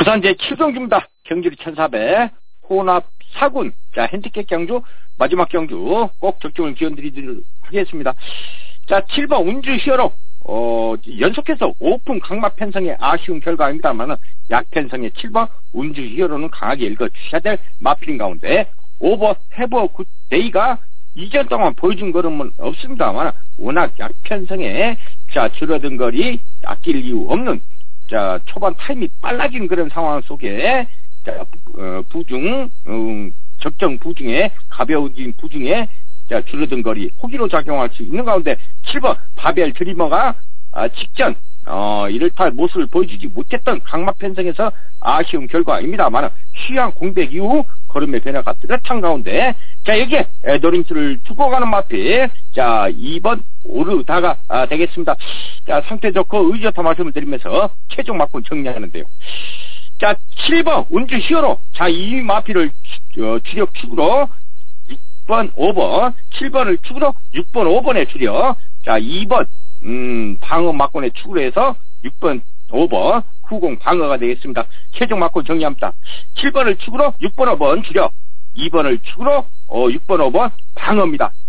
부산 제7경주입니다. 경주리 1400 혼합 4군. 자, 핸디캡 경주 마지막 경주 꼭 적중을 기원드리도록 하겠습니다. 자, 7번 운주 히어로 연속해서 오픈 강마 편성의 아쉬운 결과입니다만은 약편성의 7번 운주 히어로는 강하게 읽어주셔야 될 마필인 가운데 5번 해버 굿데이가 이전 동안 보여준 걸음은 없습니다만 워낙 약편성에 자 줄어든 거리 아낄 이유 없는 자 초반 타임이 빨라진 그런 상황 속에 자 부중 적정 부중에 가벼워진 부중에 자 줄어든 거리 호기로 작용할 수 있는 가운데 7번 바벨 드리머가 직전 이를타 모습을 보여주지 못했던 강마 편성에서 아쉬운 결과입니다만 휴양 공백 이후 걸음의 변화가 뚜렷한 가운데 자 여기에 노림수를 두고 가는 마필 자 2번 오르다가 되겠습니다. 자 상태 좋고 의지 좋다 말씀을 드리면서 최종 막군 정리하는데요. 자 7번 운주 히어로 자 이 마필을 주력 축으로 6번 5번 7번을 축으로 6번 5번에 줄여 자 2번 방어 막군의 축으로 해서 6번 5번 후공 방어가 되겠습니다. 최종 막군 정리합니다. 7번을 축으로 6번 5번 줄여 2번을 축으로 6번 5번 방어입니다.